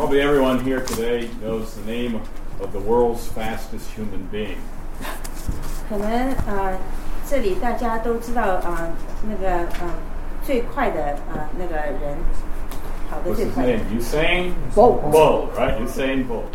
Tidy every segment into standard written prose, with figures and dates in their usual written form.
Probably everyone here today knows the name of the world's fastest human being. 可能这里大家都知道那个最快的那个人，跑得最快。 What's his name? Usain Bolt, right? Usain Bolt.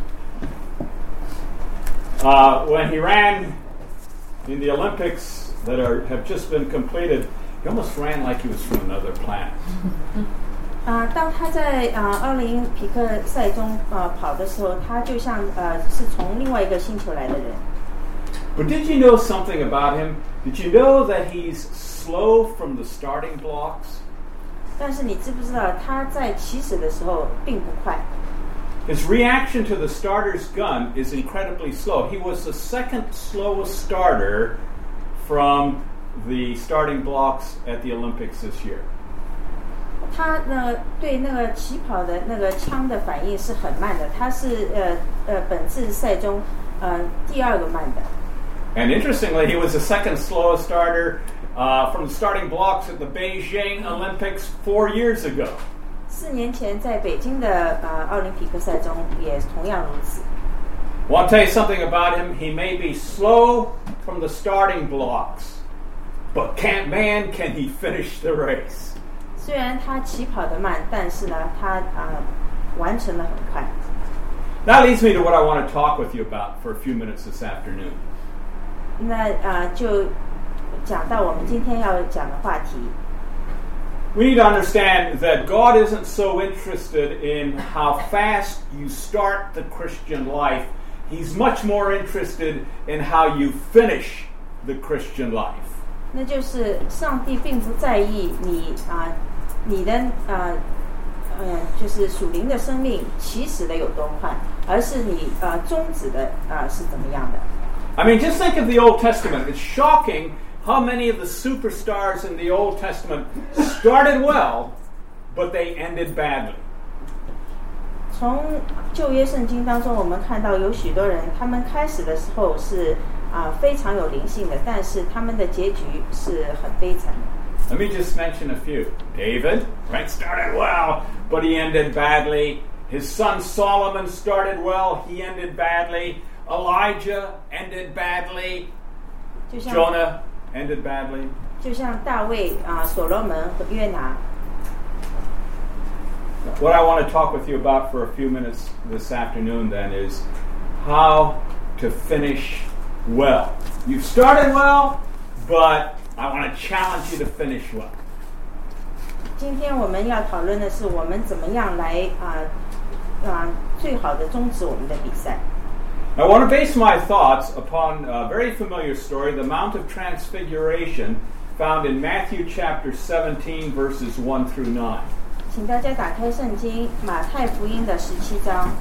When he ran in the Olympics that have just been completed, he almost ran like he was from another planet. 当他在奥林匹克赛中跑的时候，他就像是从另外一个星球来的人。 But did you know something about him? Did you know that he's slow from the starting blocks? 但是你知不知道他在起始的时候并不快？ His reaction to the starter's gun is incredibly slow. He was the second slowest starter from the starting blocks at the Olympics this year. 他呢对那个起跑的那个枪的反应是很慢的，他是本次赛中第二个慢的。 And interestingly, he was the second slowest starter from the starting blocks at the Beijing Olympics 4 years ago. 4年前在北京的奥林匹克赛中也同样如此。 I want to tell you something about him. He may be slow from the starting blocks, but can he finish the race? 虽然他起跑的慢，但是呢，他完成的很快。 That leads me to what I want to talk with you about for a few minutes this afternoon. 那就讲到我们今天要讲的话题。 We need to understand that God isn't so interested in how fast you start the Christian life. He's much more interested in how you finish the Christian life. 那就是上帝并不在意你的就是属灵的生命起始的有多快，而是你终止的是怎么样的。 I mean, just think of the Old Testament. It's shocking how many of the superstars in the Old Testament started well, but they ended badly. 从旧约圣经当中，我们看到有许多人，他们开始的时候是非常有灵性的，但是他们的结局是很悲惨的。 Let me just mention a few. David, right, started well, but he ended badly. His son Solomon started well, he ended badly. Elijah ended badly. Jonah ended badly. 就像大卫所罗门和约拿。 What I want to talk with you about for a few minutes this afternoon then is how to finish well. You've started well, but I want to challenge you to finish well. 今天我们要讨论的是我们怎么样来最好的终止我们的比赛。 I want to base my thoughts upon a very familiar story, the Mount of Transfiguration, found in Matthew chapter 17, verses 1 through 9. 请大家打开圣经马太福音的17章。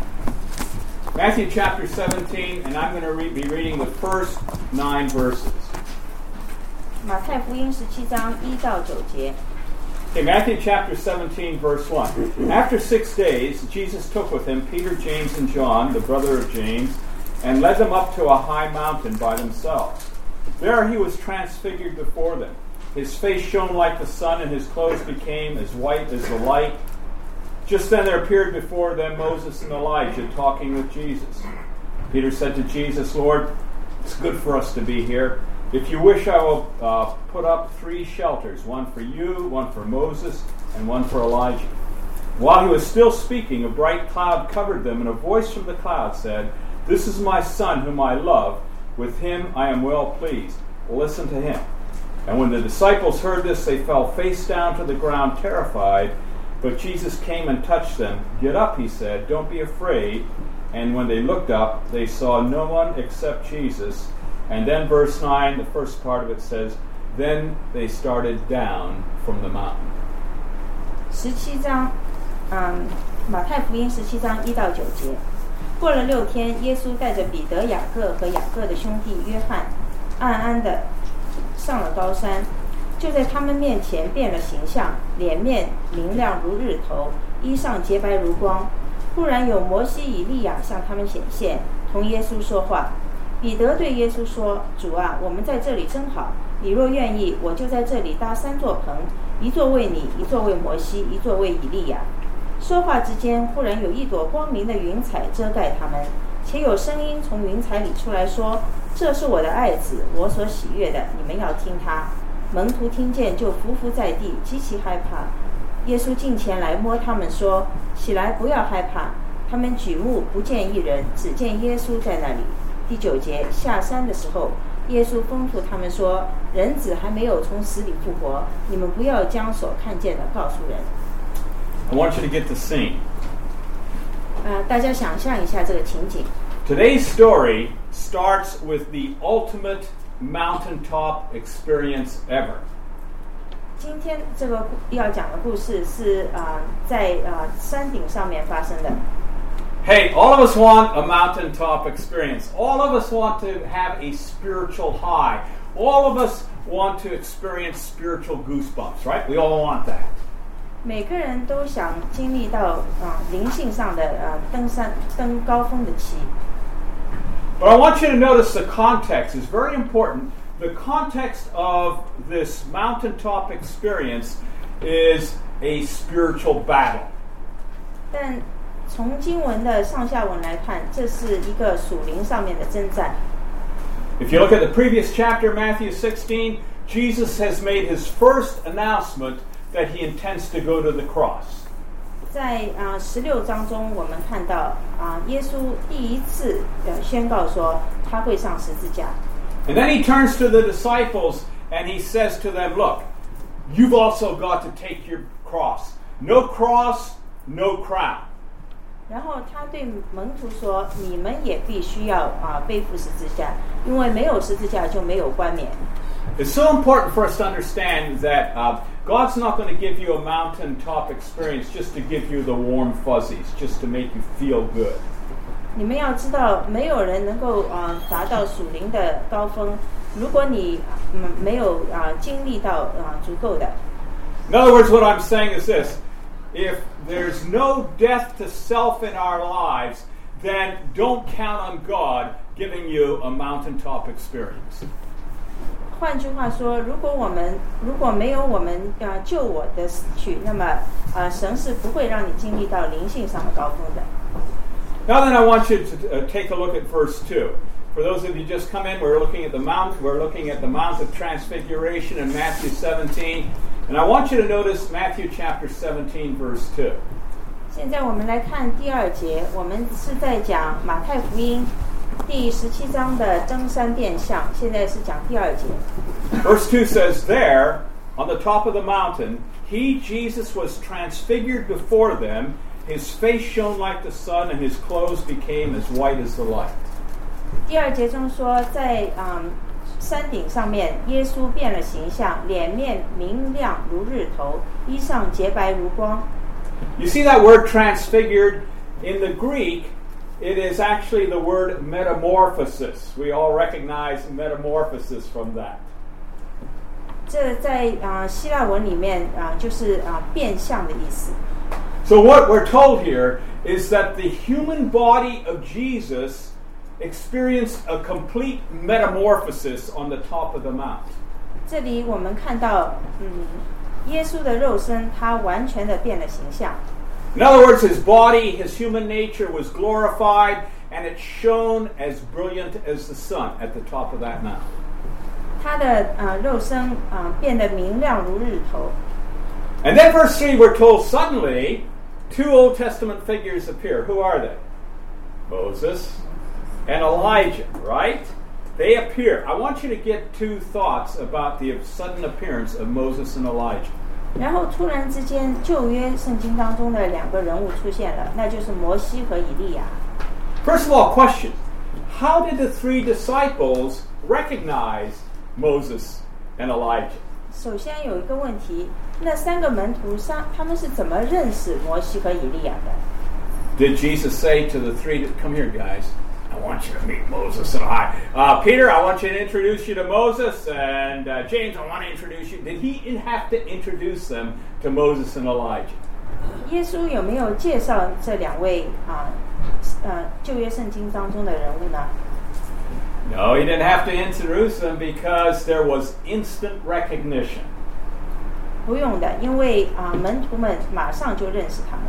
Matthew chapter 17, and I'm going to be reading the first 9 verses. 马太福音17章1到9节。 Okay, Matthew chapter 17, verse 1. After 6 days, Jesus took with him Peter, James, and John, the brother of James, and led them up to a high mountain by themselves. There he was transfigured before them. His face shone like the sun, and his clothes became as white as the light. Just then there appeared before them Moses and Elijah talking with Jesus. Peter said to Jesus, "Lord, it's good for us to be here. If you wish, I will put up 3 shelters, one for you, one for Moses, and one for Elijah." While he was still speaking, a bright cloud covered them, and a voice from the cloud said, "This is my son whom I love. With him I am well pleased. Listen to him." And when the disciples heard this, they fell face down to the ground, terrified. But Jesus came and touched them. "Get up," he said. "Don't be afraid." And when they looked up, they saw no one except Jesus. And then verse 9, the first part of it says, "Then they started down from the mountain." 17章，马太福音17章1到9节。过了6天，耶稣带着彼得、雅各和雅各的兄弟约翰，暗暗地上了高山，就在他们面前变了形象，脸面明亮如日头，衣裳洁白如光。忽然有摩西、以利亚向他们显现，同耶稣说话。彼得对耶稣说：“主啊，我们在这里真好。你若愿意，我就在这里搭3座棚，一座为你，一座为摩西，一座为以利亚。” 说话之间，忽然有一朵光明的云彩遮盖他们，且有声音从云彩里出来说：“这是我的爱子，我所喜悦的，你们要听他。”门徒听见，就伏伏在地，极其害怕。耶稣近前来摸他们说：“起来，不要害怕。”他们举目不见一人，只见耶稣在那里。第9节，下山的时候，耶稣吩咐他们说：“人子还没有从死里复活，你们不要将所看见的告诉人。” I want you to get the scene. 大家想象一下这个情景。 Today's story starts with the ultimate mountaintop experience ever. 今天这个要讲的故事是在山顶上面发生的。 Hey, all of us want a mountaintop experience. All of us want to have a spiritual high. All of us want to experience spiritual goosebumps, right? We all want that. 每个人都想经历到灵性上的登高峰的期。 But I want you to notice the context is very important. The context of this mountaintop experience is a spiritual battle. 但从经文的上下文来看，这是一个属灵上面的征战。 If you look at the previous chapter, Matthew 16, Jesus has made his first announcement that he intends to go to the cross. 在16章中，我们看到耶稣第一次宣告说他会上十字架。 And then he turns to the disciples and he says to them, look, you've also got to take your cross. No cross, no crown. 然后他对门徒说：“你们也必须要背负十字架，因为没有十字架就没有冠冕。” It's so important for us to understand that God's not going to give you a mountaintop experience just to give you the warm fuzzies, just to make you feel good. 你们要知道，没有人能够达到属灵的高峰，如果你没有经历到足够的。 In other words, what I'm saying is this. If there's no death to self in our lives, then don't count on God giving you a mountaintop experience. 换句话说，如果没有我们救我的死去，那么神是不会让你经历到灵性上的高峰的。 Now then, I want you to take a look at verse 2. For those of you just come in, we're looking at the Mount of Transfiguration in Matthew 17. And I want you to notice Matthew chapter 17, verse 2. 现在我们来看第2节，我们是在讲马太福音第17章的登山变相，现在是讲第2节。 Verse 2 says, There, on the top of the mountain, he, Jesus, was transfigured before them. His face shone like the sun, and his clothes became as white as the light. 第2节中说，在山顶上面，耶稣变了形象，脸面明亮如日头，衣裳洁白如光。 You see that word transfigured? In the Greek, it is actually the word metamorphosis. We all recognize metamorphosis from that. 这在希腊文里面就是变相的意思。 So what we're told here is that the human body of Jesus experienced a complete metamorphosis on the top of the mount. 这里我们看到，耶稣的肉身，他完全的变了形象。 In other words, his body, his human nature was glorified, and it shone as brilliant as the sun at the top of that mount. 他的肉身变得明亮如日头。 And then verse 3, we're told suddenly, 2 Old Testament figures appear. Who are they? Moses and Elijah, right? They appear. I want you to get 2 thoughts about the sudden appearance of Moses and Elijah. 然后突然之间，旧约圣经当中的2个人物出现了，那就是摩西和以利亚。 First of all, question. How did the 3 disciples recognize Moses and Elijah? 首先有一个问题，那3个门徒他们是怎么认识摩西和以利亚的？ Did Jesus say to the 3, come here, guys, I want you to meet Moses and Elijah. Peter, I want you to introduce you to Moses, and James, I want to introduce you. Did he have to introduce them to Moses and Elijah? 耶稣有没有介绍这2位旧约圣经当中的人物呢？ No, he didn't have to introduce them because there was instant recognition. 不用的，因为门徒们马上就认识他们了。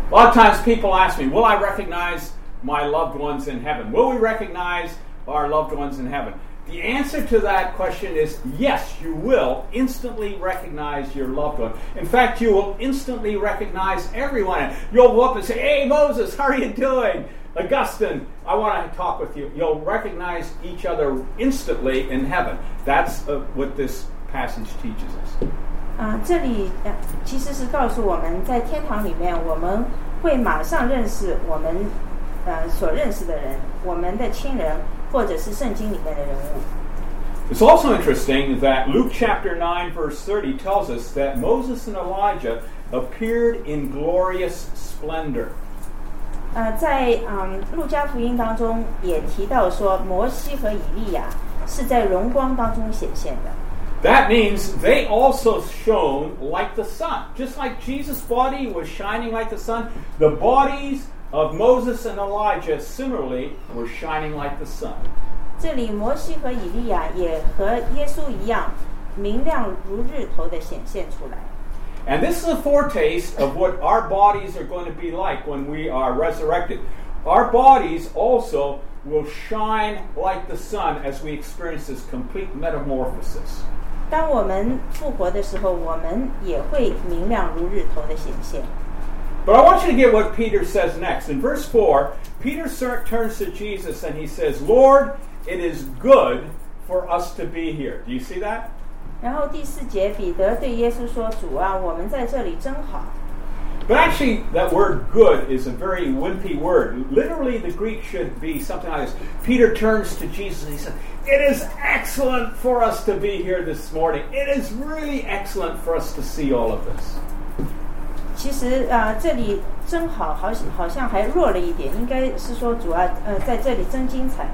A lot of times people ask me, will I recognize my loved ones in heaven? Will we recognize our loved ones in heaven? The answer to that question is yes, you will instantly recognize your loved one. In fact, you will instantly recognize everyone. You'll go up and say, hey, Moses, how are you doing? Augustine, I want to talk with you. You'll recognize each other instantly in heaven. That's what this passage teaches us. 这里其实是告诉我们，在天堂里面，我们会马上认识我们所认识的人，我们的亲人，或者是圣经里面的人物。 It's also interesting that Luke chapter 9 verse 30 tells us that Moses and Elijah appeared in glorious splendor. 在路加福音当中也提到说，摩西和以利亚是在荣光当中显现的。 That means they also shone like the sun. Just like Jesus' body was shining like the sun, the bodies of Moses and Elijah similarly were shining like the sun. 这里摩西和以利亚也和耶稣一样，明亮如日头的显现出来。 And this is a foretaste of what our bodies are going to be like when we are resurrected. Our bodies also will shine like the sun as we experience this complete metamorphosis. 当我们复活的时候，我们也会明亮如日头的显现。 But I want you to get what Peter says next. In verse 4, Peter turns to Jesus and he says, Lord, it is good for us to be here. Do you see that? 然后第4节，彼得对耶稣说：“主啊，我们在这里真好。” But actually, that word good is a very wimpy word. Literally, the Greek should be something like this. Peter turns to Jesus and he said, It is excellent for us to be here this morning. It is really excellent for us to see all of this. 其实这里真好，好像还弱了一点，应该是说主啊，在这里真精彩。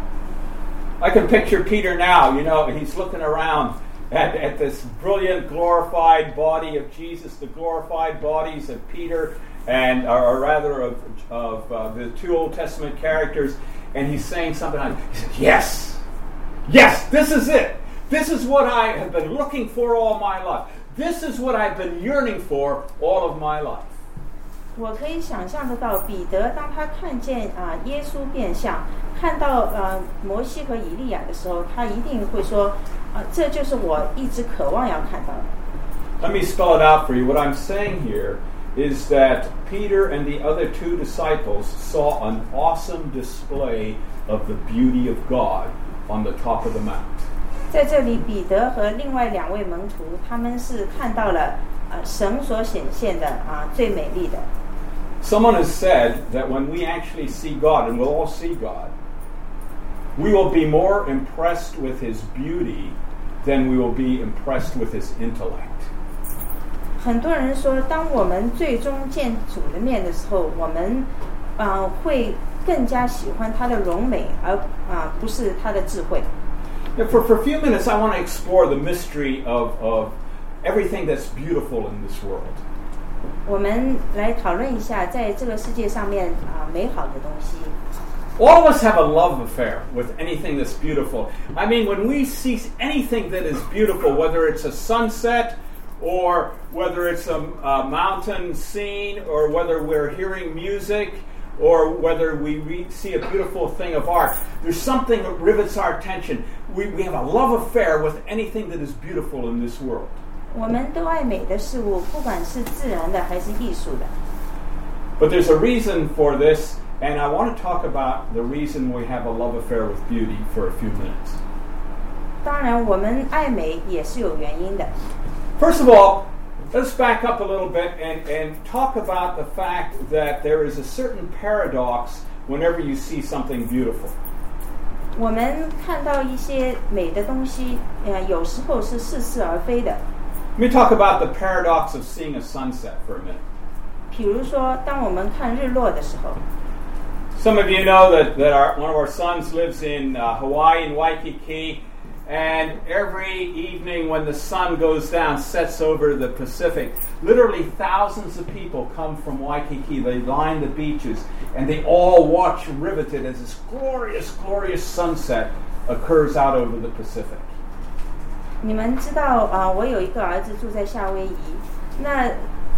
I can picture Peter now. You know, he's looking around at this brilliant glorified body of Jesus, the glorified bodies of Peter, and or rather of the 2 Old Testament characters, and he's saying something like, he says, yes, this is it. This is what I have been looking for all my life. This is what I've been yearning for all of my life. 我可以想象得到，彼得当他看见耶稣变相，看到摩西和以利亚的时候，他一定会说，这就是我一直渴望要看到的。 Let me spell it out for you. What I'm saying here is that Peter and the other 2 disciples saw an awesome display of the beauty of God on the top of the mount. 在这里，彼得和另外2位门徒，他们是看到了神所显现的最美丽的。 Someone has said that when we actually see God, and we'll all see God, we will be more impressed with His beauty than we will be impressed with His intellect. 很多人说，当我们最终见主的面的时候，我们会更加喜欢他的荣美，而不是他的智慧。 Now, for a few minutes, I want to explore the mystery of everything that's beautiful in this world. 我们来讨论一下，在这个世界上面美好的东西。 All of us have a love affair with anything that's beautiful. I mean, when we see anything that is beautiful, whether it's a sunset, or whether it's a mountain scene, or whether we're hearing music, or whether we see a beautiful thing of art, there's something that rivets our attention. We have a love affair with anything that is beautiful in this world. 我们都爱美的事物，不管是自然的还是艺术的。 But there's a reason for this, and I want to talk about the reason we have a love affair with beauty for a few minutes. 当然，我们爱美也是有原因的。 First of all, let's back up a little bit and talk about the fact that there is a certain paradox whenever you see something beautiful. 我们看到一些美的东西，有时候是似是而非的。 Let me talk about the paradox of seeing a sunset for a minute. 比如说，当我们看日落的时候。 Some of you know that one of our sons lives in Hawaii, in Waikiki, and every evening when the sun goes down, sets over the Pacific, literally thousands of people come from Waikiki. They line the beaches, and they all watch riveted as this glorious, glorious sunset occurs out over the Pacific. 你们知道我有一个儿子住在夏威夷，那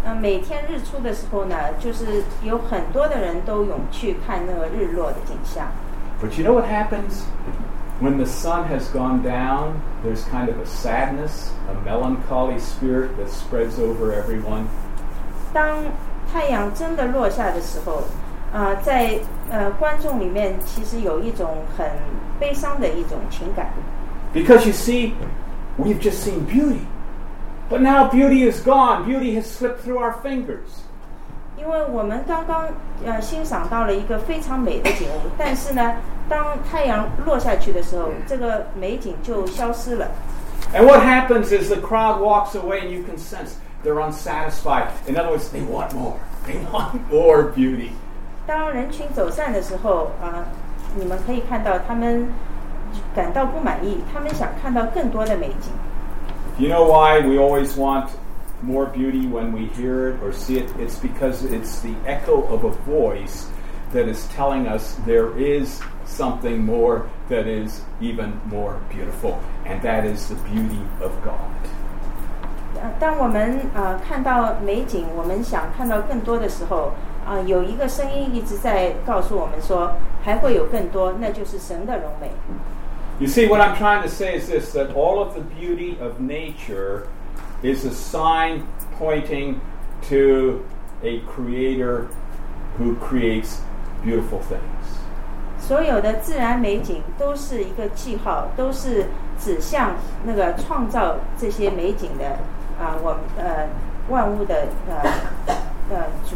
每天日出的时候呢，就是有很多的人都涌去看那个日落的景象。 But you know what happens? When the sun has gone down, there's kind of a sadness, a melancholy spirit that spreads over everyone. 当太阳真的落下的时候，在观众里面其实有一种很悲伤的一种情感。 Because you see, we've just seen beauty. But now beauty is gone. Beauty has slipped through our fingers. 因为我们刚刚欣赏到了一个非常美的景物，但是呢，当太阳落下去的时候，这个美景就消失了。 And what happens is the crowd walks away and you can sense they're unsatisfied. In other words, they want more. They want more beauty. 当人群走散的时候，你们可以看到他们感到不满意，他们想看到更多的美景。 You know why we always want more beauty when we hear it or see it? It's because it's the echo of a voice that is telling us there is something more that is even more beautiful, and that is the beauty of God. 当我们看到美景，我们想看到更多的时候，有一个声音一直在告诉我们说，还会有更多，那就是神的荣美。 You see, what I'm trying to say is this, that all of the beauty of nature is a sign pointing to a creator who creates beautiful things. 所有的自然美景都是一个记号，都是指向那个创造这些美景的万物的主。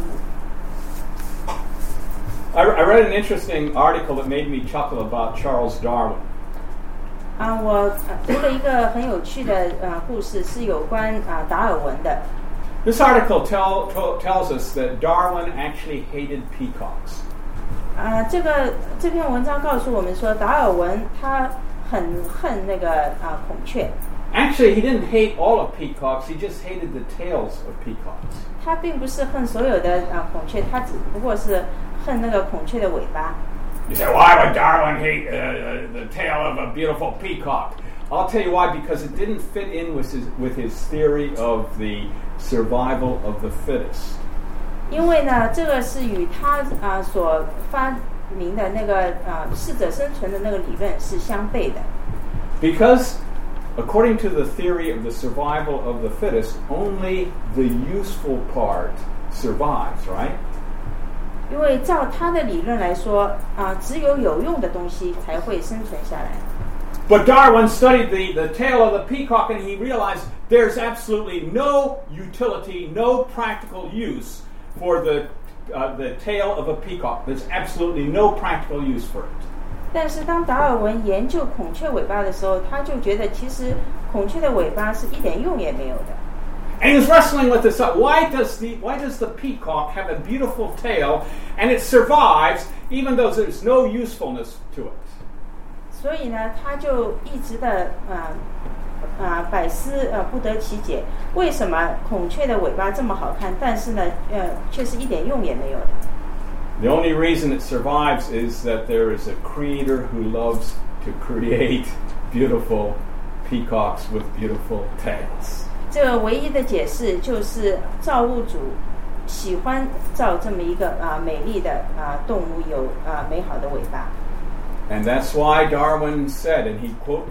I read an interesting article that made me chuckle about Charles Darwin. 我读了一个很有趣的故事，是有关达尔文的。 This article tells us that Darwin actually hated peacocks. 这篇文章告诉我们说，达尔文他很恨那个孔雀。 Actually, he didn't hate all of peacocks. He just hated the tails of peacocks. 他并不是恨所有的孔雀，他只不过是恨那个孔雀的尾巴。 You say, why would Darwin hate the tail of a beautiful peacock? I'll tell you why, because it didn't fit in with his theory of the survival of the fittest. 因为呢，这个是与他所发明的那个适者生存的那个理论是相悖的。 Because according to the theory of the survival of the fittest, only the useful part survives, right? 因为照他的理论来说，只有有用的东西才会生存下来。 But Darwin studied the tail of the peacock and he realized there's absolutely no utility, no practical use for the tail of a peacock. There's absolutely no practical use for it. 但是当达尔文研究孔雀尾巴的时候，他就觉得其实孔雀的尾巴是一点用也没有的。 And he was wrestling with this. Why does the peacock have a beautiful tail and it survives even though there's no usefulness to it? 所以呢，他就一直的百思不得其解，为什么孔雀的尾巴这么好看，但是呢，却是一点用也没有的。 The only reason it survives is that there is a creator who loves to create beautiful peacocks with beautiful tails. 这个唯一的解释就是造物主喜欢造这么一个美丽的动物有美好的尾巴。 And that's why Darwin said, and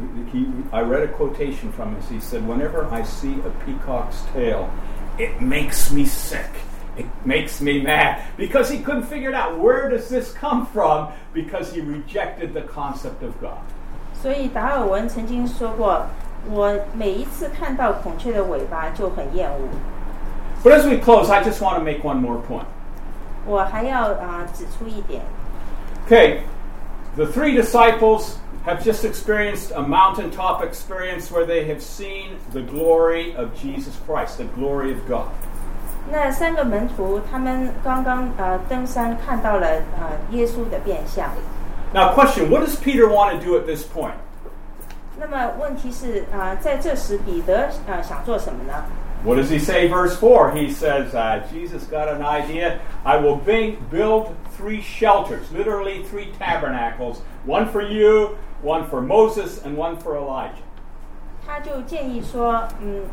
I read a quotation from him. He said, "Whenever I see a peacock's tail, it makes me sick. It makes me mad." Because he couldn't figure it out. Where does this come from? Because he rejected the concept of God. 所以达尔文曾经说过，我每一次看到孔雀的尾巴就很厌恶。 But as we close, I just want to make one more point. 我还要指出一点。 Okay, the three disciples have just experienced a mountaintop experience where they have seen the glory of Jesus Christ, the glory of God. 那三个门徒他们刚刚登山看到了耶稣的变相。 Now, question: what does Peter want to do at this point? 那么问题是在这时彼得想做什么呢？ What does he say? Verse 4, he says, Jesus got an idea. I will build 3 shelters, literally 3 tabernacles, one for you, one for Moses, and one for Elijah. 他就建议说，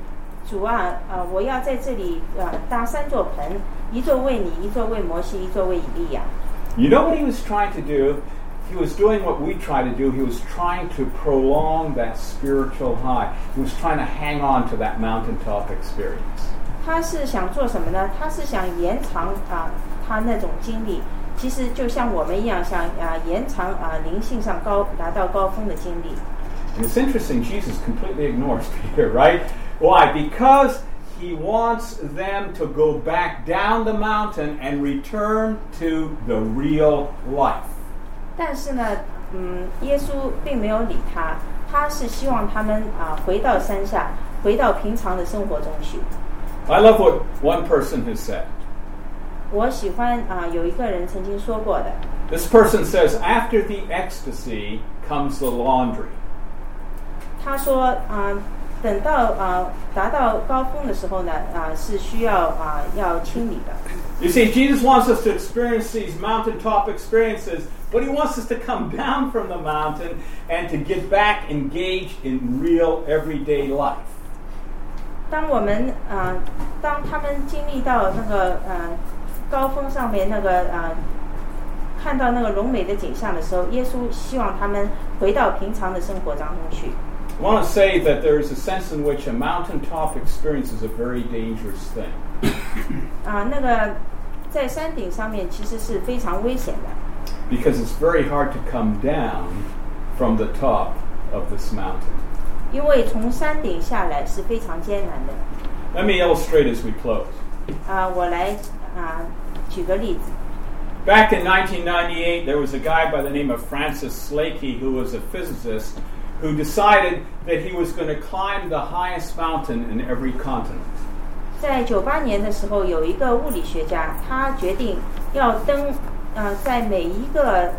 主啊，我要在这里搭3座棚，一座为你，一座为摩西，一座为以利亚。 You know what he was trying to do? He was doing what we try to do. He was trying to prolong that spiritual high. He was trying to hang on to that mountaintop experience. 他是想做什么呢？他是想延长他那种经历，其实就像我们一样，想延长灵性上达到高峰的经历。 And it's interesting, Jesus completely ignores Peter, right? Why? Because he wants them to go back down the mountain and return to the real life. 但是呢，耶稣并没有理他，他是希望他们回到山下，回到平常的生活中去。 I love what one person has said. 我喜欢有一个人曾经说过的。 This person says, after the ecstasy comes the laundry. 他说等到达到高峰的时候呢，是需要要清理的。 You see, Jesus wants us to experience these mountaintop experiences, but he wants us to come down from the mountain and to get back engaged in real everyday life. 当我们当他们经历到那个高峰上面那个看到那个荣美的景象的时候，耶稣希望他们回到平常的生活当中去。 I want to say that there is a sense in which a mountaintop experience is a very dangerous thing. 那个在山顶上面其实是非常危险的。 Because it's very hard to come down from the top of this mountain. 因为从山顶下来是非常艰难的。 Let me illustrate as we close. 我来举个例子。 Back in 1998, there was a guy by the name of Francis Slakey who was a physicist who decided that he was going to climb the highest mountain in every continent. 在98年的时候，有一个物理学家，他决定要登在每一个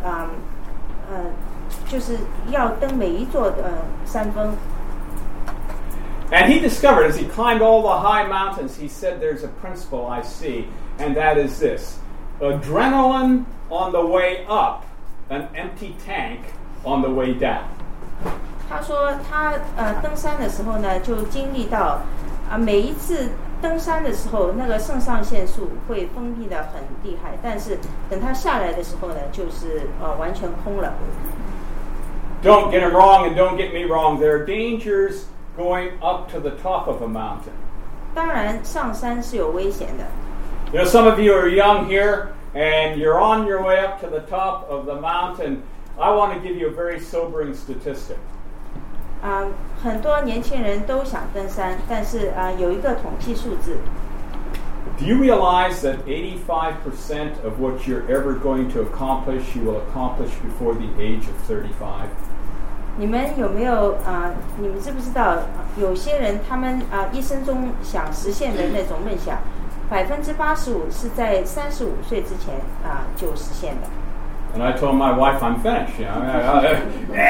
就是要登每一座山峰。 And he discovered, as he climbed all the high mountains, he said there's a principle I see, and that is this. Adrenaline on the way up, an empty tank on the way down. 他说他登山的时候呢，就经历到每一次登山的时候，那个肾上腺素会分泌的很厉害，但是等他下来的时候呢，就是完全空了。 Don't get him wrong and don't get me wrong. There are dangers going up to the top of a mountain. 当然，上山是有危险的。 You know, some of you are young here and you're on your way up to the top of the mountain. I want to give you a very sobering statistic. 很多年轻人都想登山，但是有一个统计数字。 Do you realize that 85% of what you're ever going to accomplish, you will accomplish before the age of 35? 你们有没有你们知不知道，有些人他们一生中想实现的那种梦想，85%是在35岁之前就实现的。 And I told my wife, I'm finished. You know,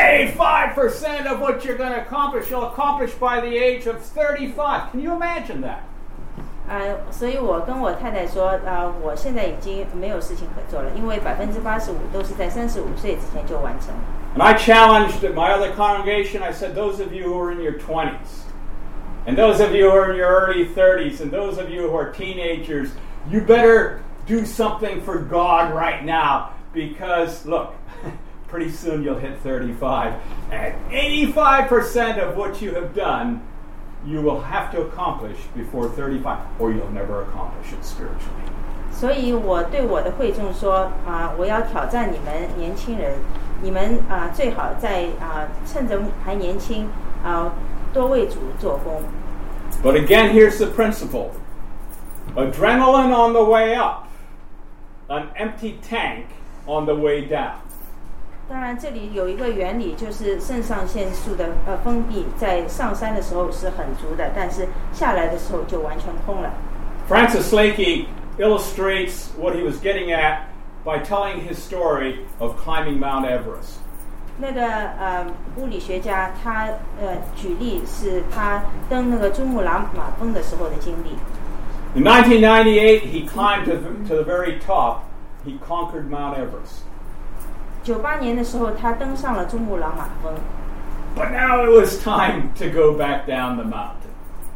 85% of what you're going to accomplish, you'll accomplish by the age of 35. Can you imagine that? 所以我跟我太太说，我现在已经没有事情可做了，因为85%都是在35岁之前就完成。 And I challenged my other congregation. I said, those of you who are in your 20s, and those of you who are in your early 30s, and those of you who are teenagers, you better do something for God right now. Because, look, pretty soon you'll hit 35. And 85% of what you have done, you will have to accomplish before 35, or you'll never accomplish it spiritually. 所以我对我的会众说，我要挑战你们年轻人，你们最好在趁着还年轻多为主做工。 But again, here's the principle. Adrenaline on the way up, an empty tank on the way down. 当然，这里有一个原理，就是肾上腺素的分泌在上山的时候是很足的，但是下来的时候就完全空了。 Francis Slakey illustrates what he was getting at by telling his story of climbing Mount Everest. 那个物理学家他举例是他登那个珠穆朗玛峰的时候的经历。 In 1998, he climbed to the very top. He conquered Mount Everest. 98年的时候，他登上了珠穆朗玛峰。 But now it was time to go back down the mountain.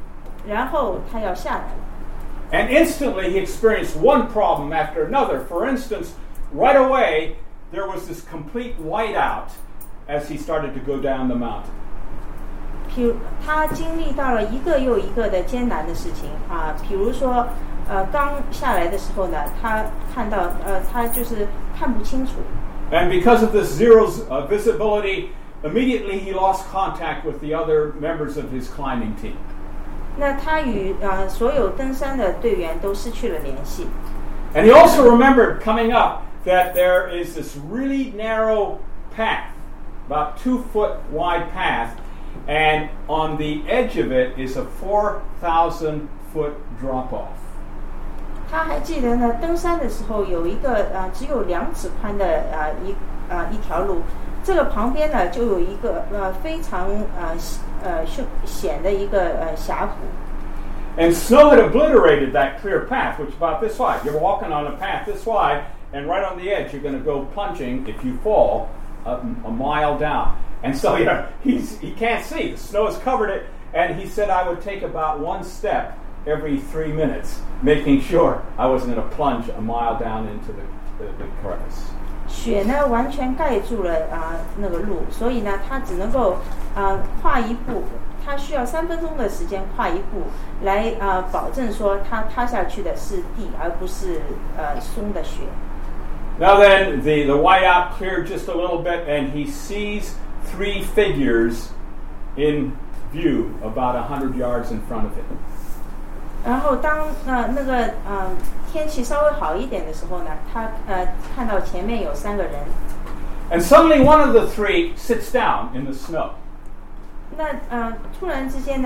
然后他要下来了。 And instantly he experienced one problem after another. For instance, right away, there was this complete whiteout as he started to go down the mountain. 他经历到了一个又一个的艰难的事情啊，比如说，刚下来的时候呢，他看到他就是看不清楚。 And because of this zero visibility, immediately he lost contact with the other members of his climbing team. 那他与所有登山的队员都失去了联系。 And he also remembered coming up that there is this really narrow path, about 2-foot wide path, and on the edge of it is a 4,000-foot drop-off. 他还记得呢，登山的时候有一个只有2尺宽的一条路，这个旁边呢就有一个非常险的一个峡谷。 And snow had obliterated that clear path, which is about this wide. You're walking on a path this wide, and right on the edge you're going to go plunging if you fall a mile down. And so he can't see. The snow has covered it, and he said I would take about 1 step every 3 minutes, making sure I wasn't going to plunge a mile down into the crevice. 雪呢完全盖住了那个路，所以呢他只能够跨一步，他需要3分钟的时间跨一步来保证说他踏下去的是地，而不是松的雪。 Now then, the whiteout cleared just a little bit, and he sees 3 figures in view about 100 yards in front of him. 然后当那个天气稍微好一点的时候呢，他看到前面有3个人。 And suddenly one of the 3 sits down in the snow. 那突然之间呢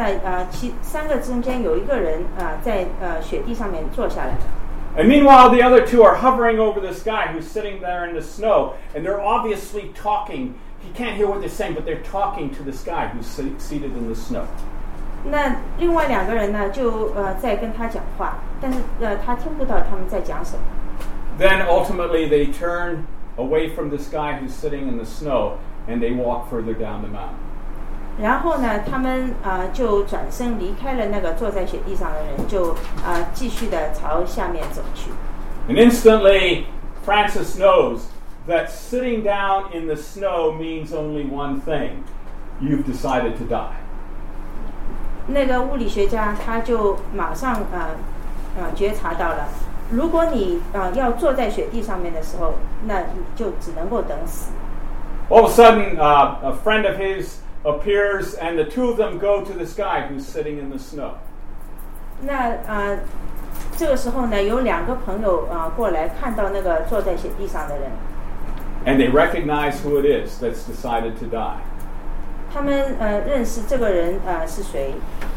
3个中间有一个人在雪地上面坐下来了。 And meanwhile, the other 2 are hovering over this guy who's sitting there in the snow, and they're obviously talking. He can't hear what they're saying, but they're talking to this guy who's seated in the snow. 那另外2个人呢，就在跟他讲话，但是他听不到他们在讲什么。 Then ultimately they turn away from this guy who's sitting in the snow, and they walk further down the mountain. 然后呢，他们就转身离开了那个坐在雪地上的人，就继续的朝下面走去。 And instantly, Francis knows that sitting down in the snow means only one thing: you've decided to die. 那个物理学家他就马上觉察到了，如果你要坐在雪地上面的时候，那你就只能够等死。 All of a sudden, a friend of his appears, and the 2 of them go to this guy who's sitting in the snow. 那这个时候呢，有2个朋友过来，看到那个坐在雪地上的人。 And they recognize who it is that's decided to die. 他们认识这个人是谁。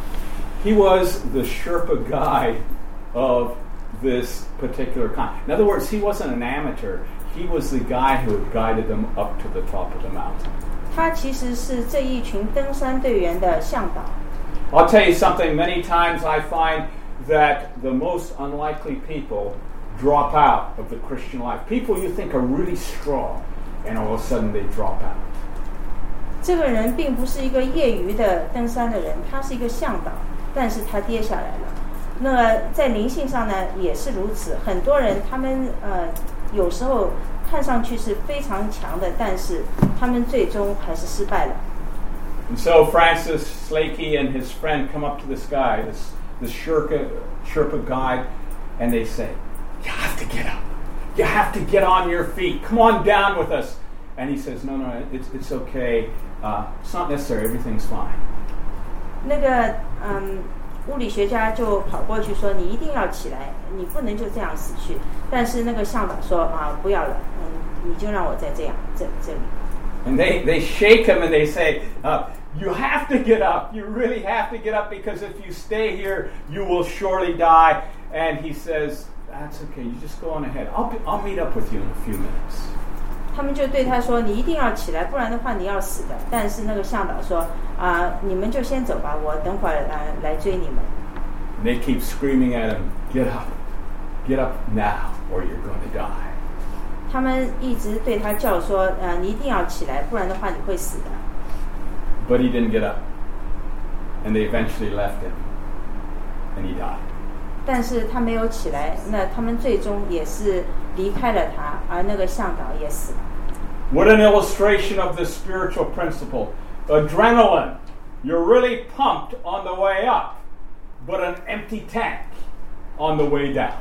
He was the Sherpa guide of this particular kind. In other words, he wasn't an amateur. He was the guy who had guided them up to the top of the mountain. 他其实是这一群登山队员的向导。 I'll tell you something. Many times I find that the most unlikely people drop out of the Christian life. People you think are really strong, and all of a sudden they drop out. 这个人并不是一个业余的登山的人，他是一个向导，但是他跌下来了。那么在灵性上呢，也是如此。很多人他们有时候看上去是非常强的，但是他们最终还是失败了。 And so Francis Slakey and his friend come up to this guy, this Sherpa guide, and they say, "You have to get up. You have to get on your feet. Come on down with us." And he says, "No, it's okay. It's not necessary. Everything's fine." 那个物理学家就跑过去说：“你一定要起来，你不能就这样死去。”但是那个向导说：“不要了，你就让我在这里。” And they shake him and they say, "You have to get up. You really have to get up because if you stay here, you will surely die." And he says, "That's okay. You just go on ahead. I'll meet up with you in a few minutes." 他们就对他说：“你一定要起来，不然的话你要死的。”但是那个向导说：“你们就先走吧，我等会儿来追你们。” And they keep screaming at him, "Get up now, or you're going to die." 他们一直对他叫说：“你一定要起来，不然的话你会死的。” But he didn't get up, and they eventually left him. and he died. 但是他没有起来，那他们最终也是离开了他，而那个向导也死了。 What an illustration of this spiritual principle. Adrenaline. You're really pumped on the way up, but an empty tank on the way down.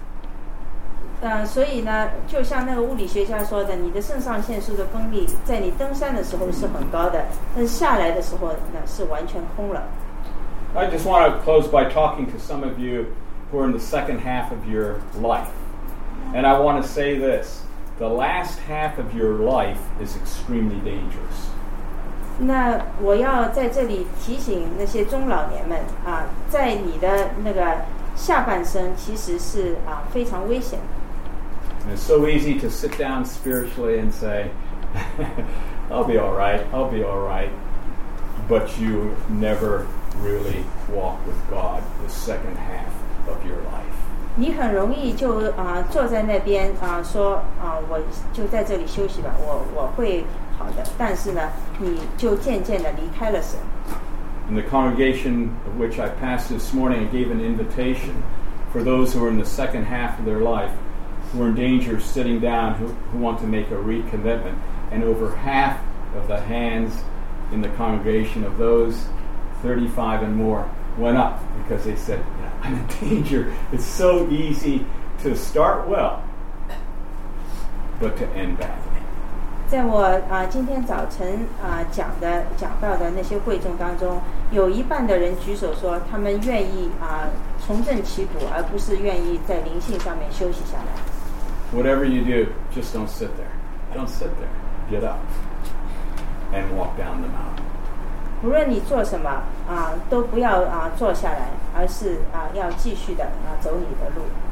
所以呢，就像那个物理学家说的，你的肾上腺素的分泌在你登山的时候是很高的，但是下来的时候呢是完全空了。 I just want to close by talking to some of you who are in the second half of your life. And I want to say this, the last half of your life is extremely dangerous. 那我要在这里提醒那些中老年们啊，在你的那个下半生其实是非常危险的。 And it's so easy to sit down spiritually and say, I'll be all right, but you never really walk with God the second half of your life. 你很容易就坐在那边说我就在这里休息吧，我会好的，但是呢，你就渐渐的离开了神。 In the congregation of which I passed this morning, I gave an invitation for those who are in the second half of their life, who are in danger of sitting down, who want to make a recommitment. And over half of the hands in the congregation of those 35 and more went up because they said, I'm in danger. It's so easy to start well, but to end badly. 在我今天早晨讲到的那些会众当中，有一半的人举手说，他们愿意重振旗鼓，而不是愿意在灵性上面休息下来。 Whatever you do, just don't sit there. Don't sit there. Get up and walk down the mountain. 无论你做什么都不要坐下来，而是要继续的走你的路。